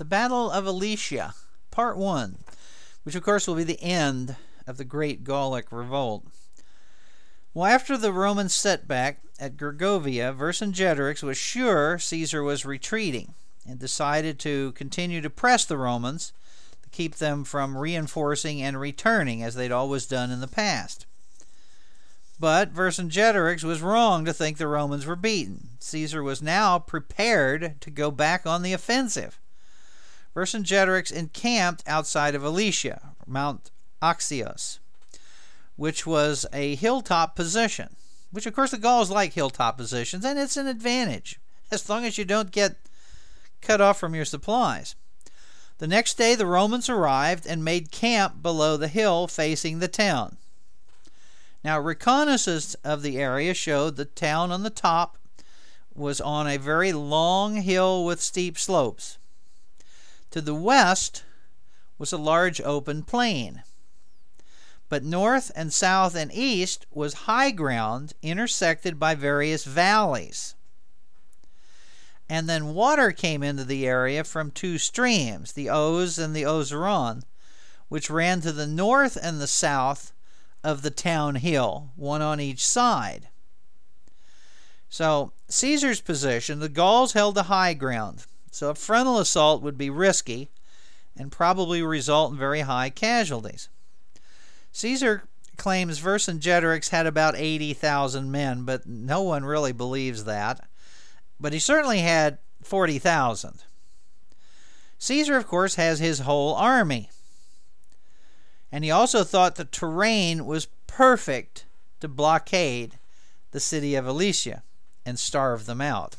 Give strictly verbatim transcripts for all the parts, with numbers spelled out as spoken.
The Battle of Alesia, Part one, which of course will be the end of the Great Gallic Revolt. Well, after the Roman setback at Gergovia, Vercingetorix was sure Caesar was retreating and decided to continue to press the Romans to keep them from reinforcing and returning as they'd always done in the past. But Vercingetorix was wrong to think the Romans were beaten. Caesar was now prepared to go back on the offensive. Vercingetorix encamped outside of Alesia, Mount Axios, which was a hilltop position, which of course the Gauls like hilltop positions, and it's an advantage, as long as you don't get cut off from your supplies. The next day the Romans arrived and made camp below the hill facing the town. Now, reconnaissance of the area showed the town on the top was on a very long hill with steep slopes. To the west was a large open plain. But north and south and east was high ground intersected by various valleys. And then water came into the area from two streams, the Ouse and the Oseron, which ran to the north and the south of the town hill, one on each side. So Caesar's position, the Gauls held the high ground, so a frontal assault would be risky and probably result in very high casualties. Caesar claims Vercingetorix had about eighty thousand men, but no one really believes that. But he certainly had forty thousand. Caesar, of course, has his whole army. And he also thought the terrain was perfect to blockade the city of Alesia and starve them out.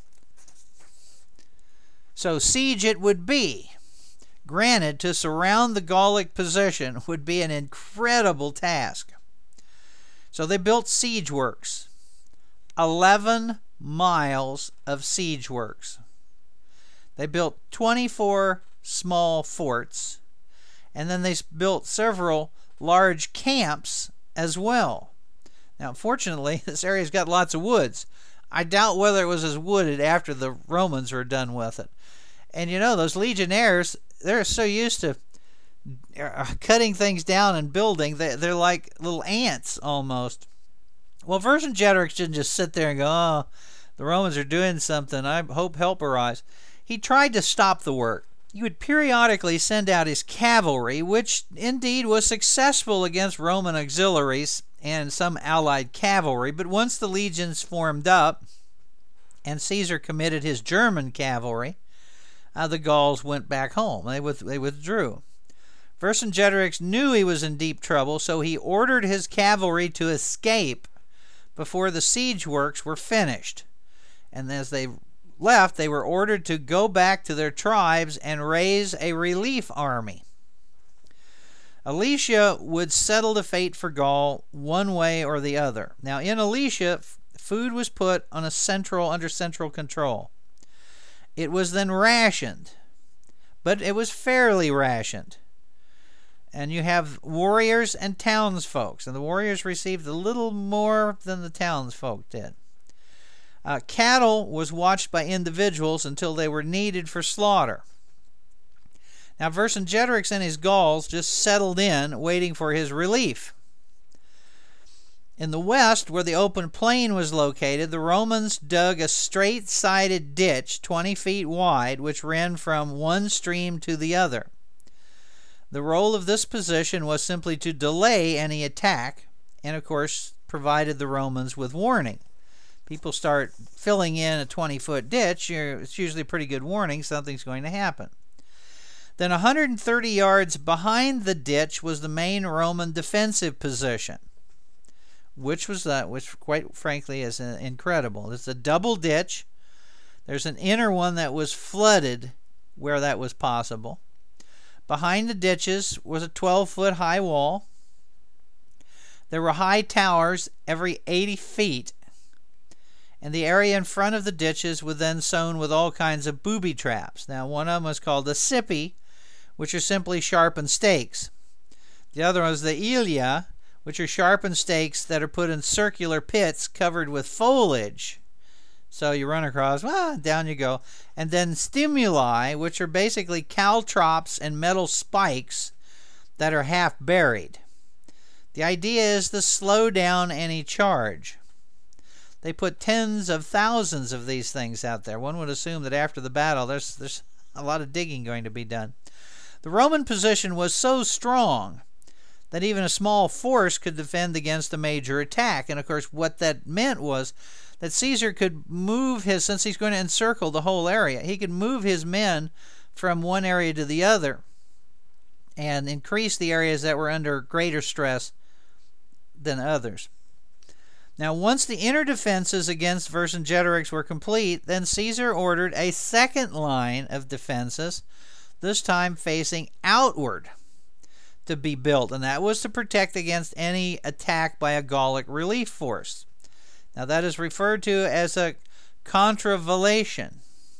So siege it would be. Granted, to surround the Gallic position would be an incredible task. So they built siege works. Eleven miles of siege works. They built twenty-four small forts, and then they built several large camps as well. Now, fortunately, this area's got lots of woods. I doubt whether it was as wooded after the Romans were done with it. And you know, those legionnaires, they're so used to cutting things down and building, they're like little ants almost. Well, Vercingetorix didn't just sit there and go, oh, the Romans are doing something, I hope help arrives. He tried to stop the work. He would periodically send out his cavalry, which indeed was successful against Roman auxiliaries and some allied cavalry, but once the legions formed up and Caesar committed his German cavalry, uh, the Gauls went back home. They, with, they withdrew. Vercingetorix knew he was in deep trouble, so he ordered his cavalry to escape before the siege works were finished. And as they left, they were ordered to go back to their tribes and raise a relief army. Alesia would settle the fate for Gaul one way or the other. Now, in Alesia, food was put on a central under central control. It was then rationed, but it was fairly rationed. And you have warriors and townsfolk, and the warriors received a little more than the townsfolk did. Uh, cattle was watched by individuals until they were needed for slaughter. Now, Vercingetorix and his Gauls just settled in, waiting for his relief. In the west, where the open plain was located, the Romans dug a straight-sided ditch twenty feet wide, which ran from one stream to the other. The role of this position was simply to delay any attack, and of course provided the Romans with warning. People start filling in a twenty-foot ditch, it's usually a pretty good warning something's going to happen. Then one hundred thirty yards behind the ditch was the main Roman defensive position, which was that, which quite frankly is incredible. It's a double ditch. There's an inner one that was flooded where that was possible. Behind the ditches was a twelve-foot high wall. There were high towers every eighty feet. And the area in front of the ditches was then sown with all kinds of booby traps. Now, one of them was called the Sippi, which are simply sharpened stakes. The other one was the Ilia, which are sharpened stakes that are put in circular pits covered with foliage So you run across, ah, down you go. And then stimuli, which are basically caltrops and metal spikes that are half buried. The idea is to slow down any charge. They put tens of thousands of these things out there. One would assume that after the battle, there's, there's a lot of digging going to be done. The Roman position was so strong that even a small force could defend against a major attack. And of course, what that meant was that Caesar could move his, since he's going to encircle the whole area, he could move his men from one area to the other and increase the areas that were under greater stress than others. Now, once the inner defenses against Vercingetorix were complete, then Caesar ordered a second line of defenses, this time facing outward, to be built, and that was to protect against any attack by a Gallic relief force. Now, that is referred to as a contravallation.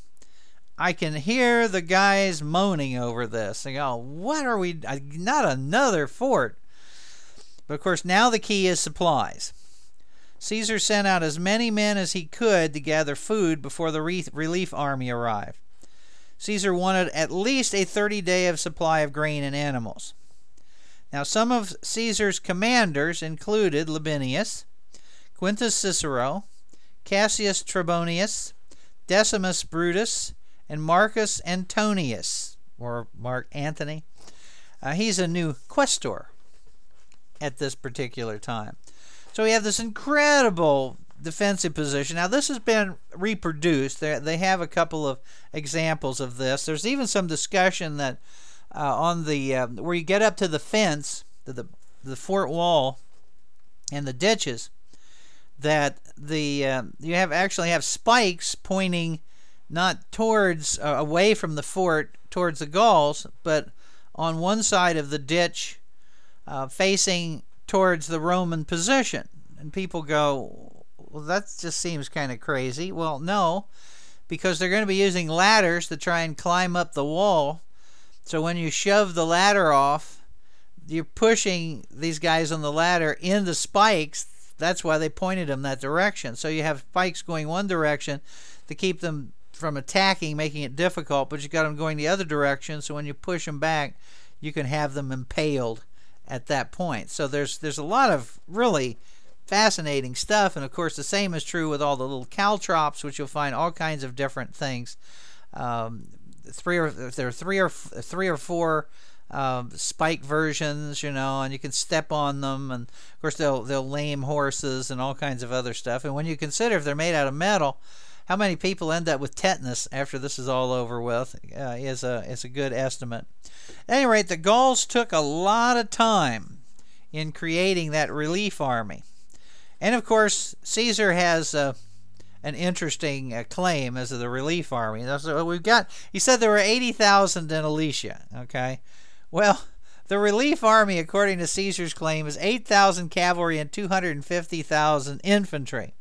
I can hear the guys moaning over this. They go, what are we, not another fort. But of course, now the key is supplies. Caesar sent out as many men as he could to gather food before the relief army arrived. Caesar wanted at least a thirty-day of supply of grain and animals. Now, some of Caesar's commanders included Labienus, Quintus Cicero, Cassius Trebonius, Decimus Brutus, and Marcus Antonius, or Mark Antony. Uh, he's a new questor at this particular time. So we have this incredible defensive position. Now, this has been reproduced. They, they have a couple of examples of this. There's even some discussion that uh, on the uh, where you get up to the fence, to the the fort wall, and the ditches, that the uh, you have actually have spikes pointing not towards uh, away from the fort towards the Gauls, but on one side of the ditch, uh, facing towards the Roman position. And people go, well, that just seems kind of crazy. Well, no, because they're going to be using ladders to try and climb up the wall. So when you shove the ladder off, you're pushing these guys on the ladder into spikes. That's why they pointed them that direction. So you have spikes going one direction to keep them from attacking, making it difficult, but you got them going the other direction, so when you push them back, you can have them impaled at that point. So there's there's a lot of really fascinating stuff, and of course the same is true with all the little caltrops, which you'll find all kinds of different things. Um, three or there are three or three or four um, spike versions, you know, and you can step on them, and of course they'll they'll lame horses and all kinds of other stuff. And when you consider if they're made out of metal, how many people end up with tetanus after this is all over with uh, is a is a good estimate. At any rate, the Gauls took a lot of time in creating that relief army. And of course, Caesar has uh, an interesting uh, claim as to the relief army. That's what we've got. He said there were eighty thousand in Alesia. Okay, well, the relief army, according to Caesar's claim, is eight thousand cavalry and two hundred fifty thousand infantry.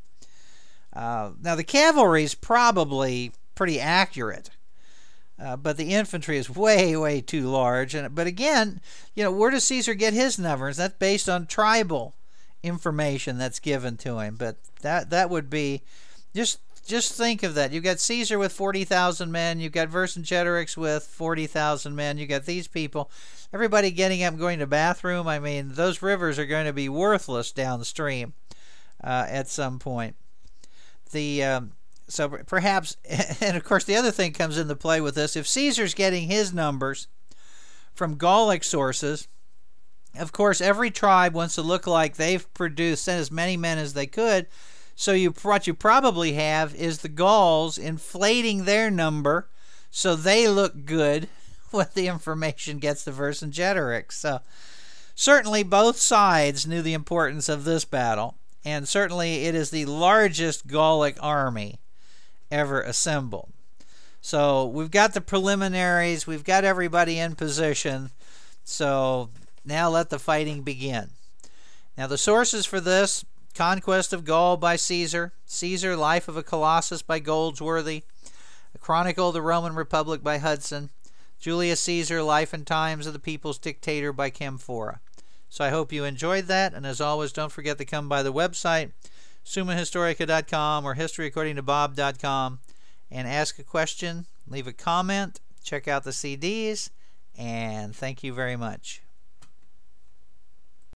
Uh, now, the cavalry is probably pretty accurate, uh, but the infantry is way, way too large. And but again, you know, where does Caesar get his numbers? That's based on tribal information that's given to him. But that that would be just just think of that. You've got Caesar with forty thousand men. You've got Vercingetorix with forty thousand men. You've got these people, everybody getting up and going to the bathroom. I mean, those rivers are going to be worthless downstream uh, at some point. The um, so perhaps, and of course the other thing comes into play with this. If Caesar's getting his numbers from Gallic sources, of course every tribe wants to look like they've produced, sent as many men as they could. So you what you probably have is the Gauls inflating their number so they look good when the information gets to Vercingetorix. So certainly both sides knew the importance of this battle. And certainly it is the largest Gallic army ever assembled. So we've got the preliminaries. We've got everybody in position. So now let the fighting begin. Now the sources for this: Conquest of Gaul by Caesar, Caesar, Life of a Colossus by Goldsworthy, A Chronicle of the Roman Republic by Hudson, Julius Caesar, Life and Times of the People's Dictator by Camphora. So I hope you enjoyed that, and as always, don't forget to come by the website, summa historica dot com or history according to bob dot com and ask a question, leave a comment, check out the C Ds, and thank you very much.